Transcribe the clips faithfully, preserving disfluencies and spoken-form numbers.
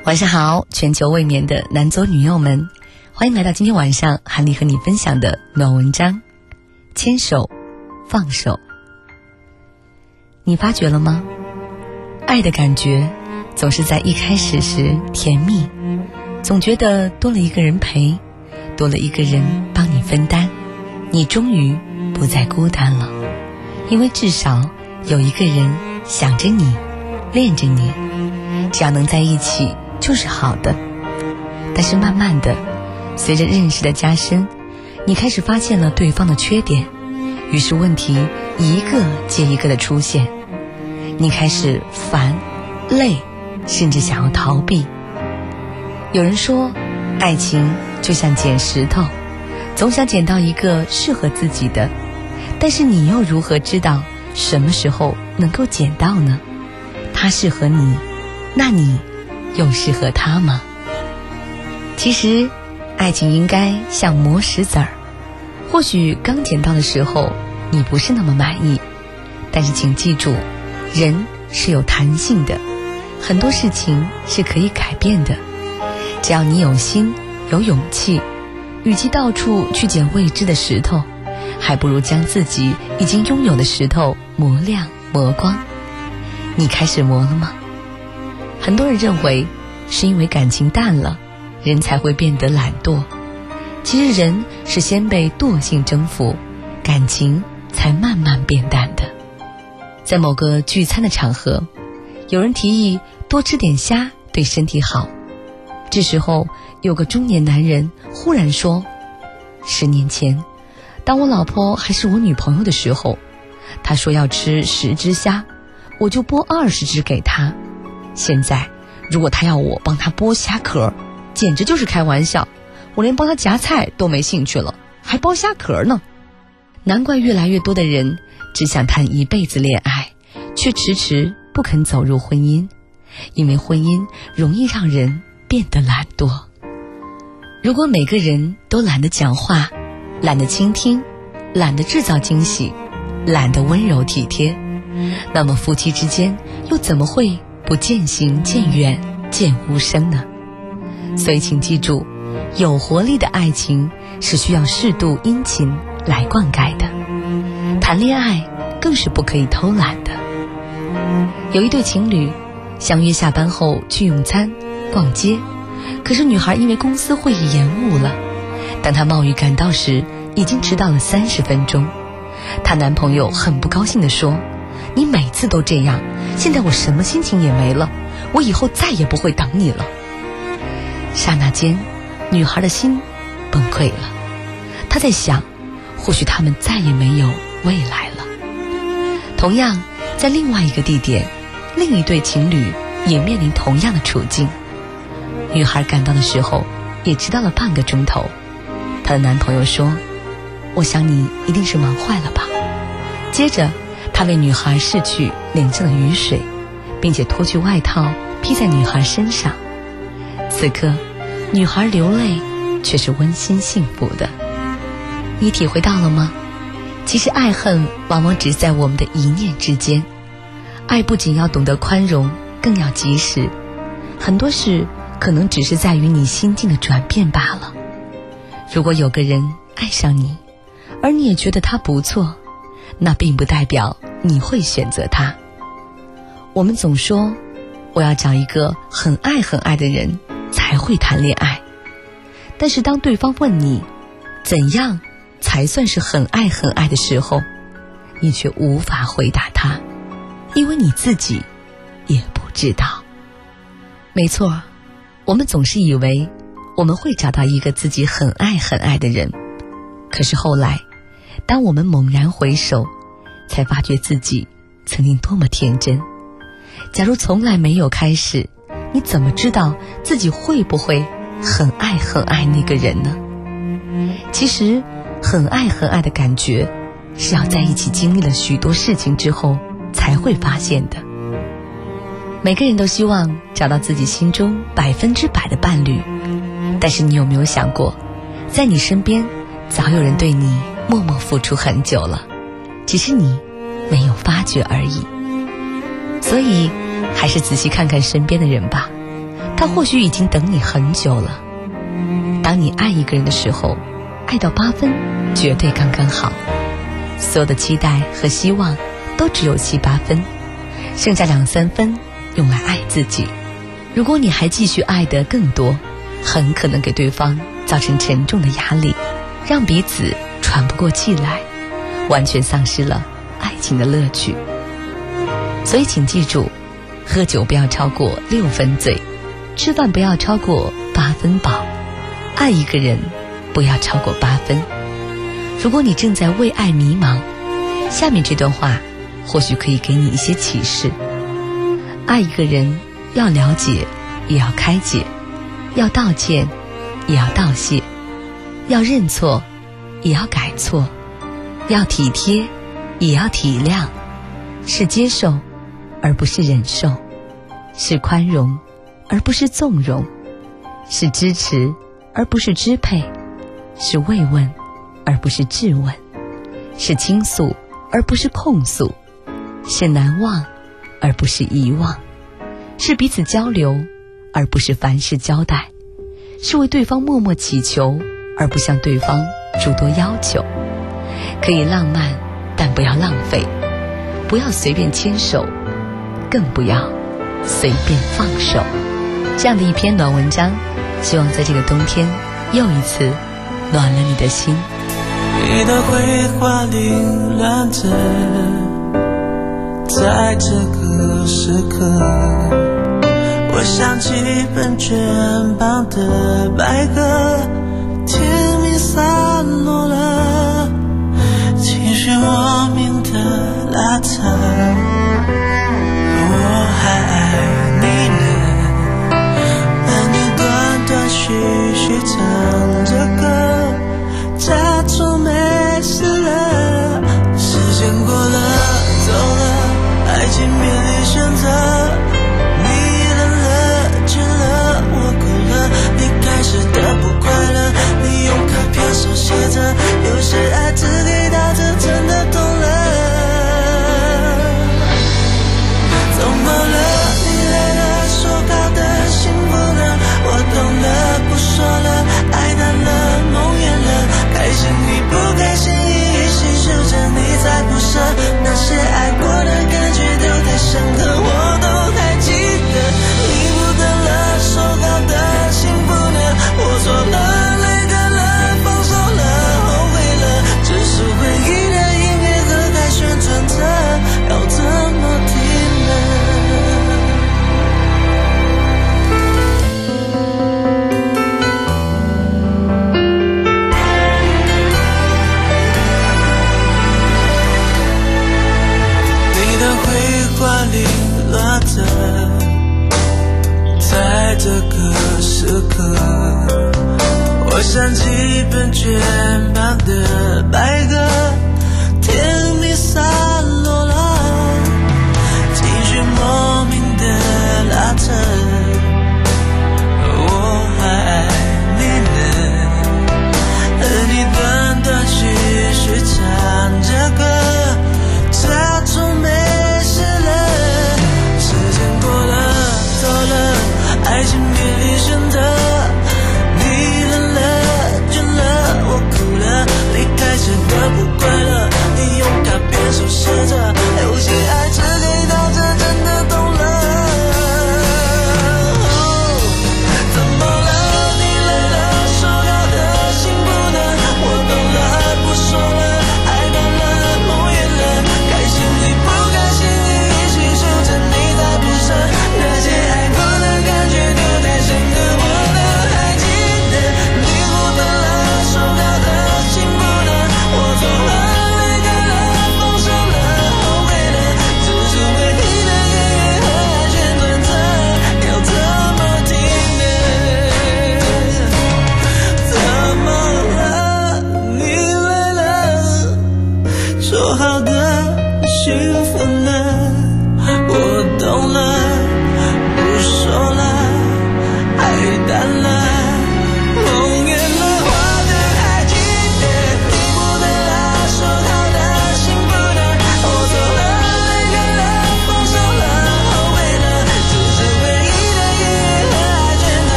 晚上好，全球未眠的男左女右们，欢迎来到今天晚上韩丽和你分享的暖文章，牵手放手。你发觉了吗？爱的感觉总是在一开始时甜蜜，总觉得多了一个人陪，多了一个人帮你分担，你终于不再孤单了，因为至少有一个人想着你，恋着你，只要能在一起就是好的。但是慢慢的，随着认识的加深，你开始发现了对方的缺点，于是问题一个接一个的出现，你开始烦、累，甚至想要逃避。有人说，爱情就像捡石头，总想捡到一个适合自己的，但是你又如何知道什么时候能够捡到呢？他适合你，那你又适合他吗？其实爱情应该像磨石子儿，或许刚捡到的时候你不是那么满意，但是请记住，人是有弹性的，很多事情是可以改变的。只要你有心有勇气，与其到处去捡未知的石头，还不如将自己已经拥有的石头磨亮磨光。你开始磨了吗？很多人认为是因为感情淡了，人才会变得懒惰。其实人是先被惰性征服，感情才慢慢变淡的。在某个聚餐的场合，有人提议多吃点虾对身体好。这时候有个中年男人忽然说，十年前当我老婆还是我女朋友的时候，她说要吃十只虾，我就剥二十只给她。现在如果她要我帮她剥虾壳，简直就是开玩笑，我连帮她夹菜都没兴趣了，还剥虾壳呢。难怪越来越多的人只想谈一辈子恋爱，却迟迟不肯走入婚姻，因为婚姻容易让人变得懒惰。如果每个人都懒得讲话，懒得倾听，懒得制造惊喜，懒得温柔体贴，那么夫妻之间又怎么会不渐行渐远渐无声呢？所以请记住，有活力的爱情是需要适度殷勤来灌溉的，谈恋爱更是不可以偷懒的。有一对情侣相约下班后去用餐逛街，可是女孩因为公司会议延误了，当她冒雨赶到时已经迟到了三十分钟。她男朋友很不高兴地说，你每次都这样，现在我什么心情也没了，我以后再也不会等你了。刹那间，女孩的心崩溃了，她在想，或许他们再也没有未来了。同样在另外一个地点，另一对情侣也面临同样的处境。女孩赶到的时候也迟到了半个钟头，她的男朋友说，我想你一定是忙坏了吧。接着他为女孩拭去脸上的雨水，并且脱去外套披在女孩身上。此刻女孩流泪却是温馨幸福的。你体会到了吗？其实爱恨往往只在我们的一念之间。爱不仅要懂得宽容，更要及时。很多事可能只是在于你心境的转变罢了。如果有个人爱上你，而你也觉得他不错，那并不代表你会选择他。我们总说，我要找一个很爱很爱的人才会谈恋爱。但是当对方问你，怎样才算是很爱很爱的时候，你却无法回答他，因为你自己也不知道。没错，我们总是以为我们会找到一个自己很爱很爱的人，可是后来当我们猛然回首，才发觉自己曾经多么天真。假如从来没有开始，你怎么知道自己会不会很爱很爱那个人呢？其实很爱很爱的感觉是要在一起经历了许多事情之后才会发现的。每个人都希望找到自己心中百分之百的伴侣，但是你有没有想过，在你身边早有人对你默默付出很久了，只是你没有发觉而已。所以还是仔细看看身边的人吧， 他或许已经等你很久了。当你爱一个人的时候，爱到八分绝对刚刚好，所有的期待和希望都只有七八分，剩下两三分用来爱自己。如果你还继续爱得更多，很可能给对方造成沉重的压力，让彼此喘不过气来，完全丧失了爱情的乐趣。所以请记住，喝酒不要超过六分醉，吃饭不要超过八分饱，爱一个人不要超过八分。如果你正在为爱迷茫，下面这段话或许可以给你一些启示。爱一个人要了解也要开解，要道歉也要道谢，要认错也要改错，要体贴也要体谅，是接受而不是忍受，是宽容而不是纵容，是支持而不是支配，是慰问而不是质问，是倾诉而不是控诉，是难忘而不是遗忘，是彼此交流而不是凡事交代，是为对方默默祈求而不向对方诸多要求。可以浪漫，但不要浪费，不要随便牵手，更不要随便放手。这样的一篇暖文章，希望在这个冬天又一次暖了你的心。 你的绘画凌乱着，在这个时刻，我想起本卷旁的白鸽，天明散落了，情绪莫名的拉扯，我还爱你呢，而你断断续续唱着歌，假装没事了，时间过了走了，爱情面临选择，你冷了倦了，我哭了，离开时的不快乐，你用卡片手写着，有些爱只给到这，真的懂了。怎么了？你累了，说好的幸福呢？我懂了，不说了，爱淡了，梦远了，开心与不开心一起守着，你才不舍，那些爱过的感觉都太深刻，我都还记得。你不等了，说好的幸福呢？我错了，泪干了，放手了，后悔了，只是回忆的音乐盒还旋转着，要怎么停呢？凌乱着，在这个时刻，我想起本卷旁的白鸽，天明散落了，情绪莫名的拉扯，我还爱你呢，而你断断续续唱着歌，假装没爱情面临选择，你冷了倦了，我哭了，离开时的不快乐，你用卡片手写着，有些爱只给到这，真的懂了。怎么了？你累了，说好的幸福呢？我懂了，不说了，爱淡了，梦远了，开心与不开心一起守着，你才不舍，那些爱过的感觉都太深刻，我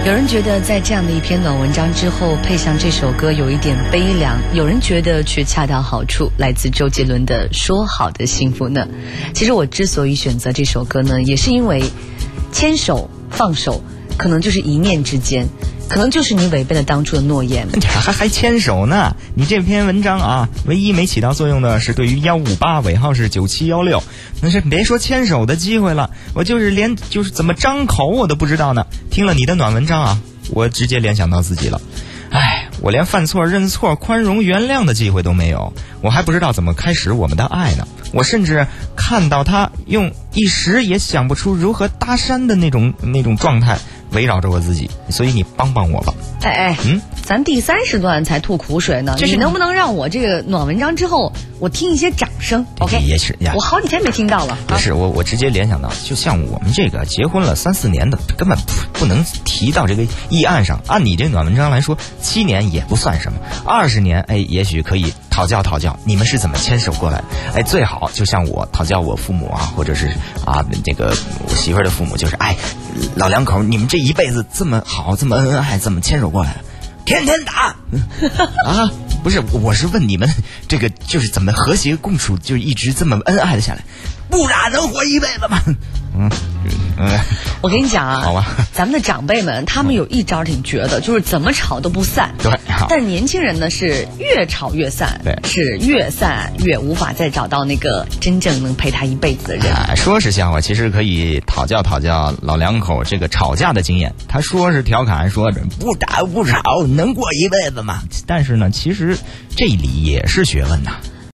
有人觉得在这样的一篇暖文章之后配上这首歌有一点悲凉，有人觉得却恰到好处，来自周杰伦的说好的幸福呢。其实我之所以选择这首歌呢，也是因为牵手放手可能就是一念之间，可能就是你违背了当初的诺言。 还还牵手呢？你这篇文章啊，唯一没起到作用的是对于幺五八尾号是九七幺六，那是别说牵手的机会了，我就是连就是怎么张口我都不知道呢。听了你的暖文章啊，我直接联想到自己了。唉，我连犯错、认错、宽容、原谅的机会都没有，我还不知道怎么开始我们的爱呢。我甚至看到他用一时也想不出如何搭讪的那种那种状态围绕着我自己，所以你帮帮我吧。 哎哎， 嗯， 咱第三时段才吐苦水呢，你能不能让我这个暖文章之后，我听一些掌声 ？OK， 也是呀， 我好几天没听到了。 不是我，我直接联想到，就像我们这个结婚了三四年的，根本不能提到这个议案上。按你这暖文章来说，七年也不算什么，二十年，哎，也许可以讨教讨教，你们是怎么牵手过来的？哎，最好就像我讨教我父母啊，或者是啊，这个我媳妇儿的父母，就是哎，老两口，你们这一辈子这么好，这么恩爱，怎么牵手过来的？天天打啊！不是，我是问你们，这个就是怎么和谐共处，就一直这么恩爱的下来，不然能活一辈子吗？嗯嗯， 我跟你讲啊， 好吧， 咱们的长辈们他们有一招挺绝的，就是怎么吵都不散。 对， 但是年轻人呢是越吵越散， 对， 是越散越无法再找到那个真正能陪他一辈子的人。 啊、说是笑话，其实可以讨教讨教老两口这个吵架的经验。他说是调侃，说着不打不吵能过一辈子吗？但是呢，其实这里也是学问呐。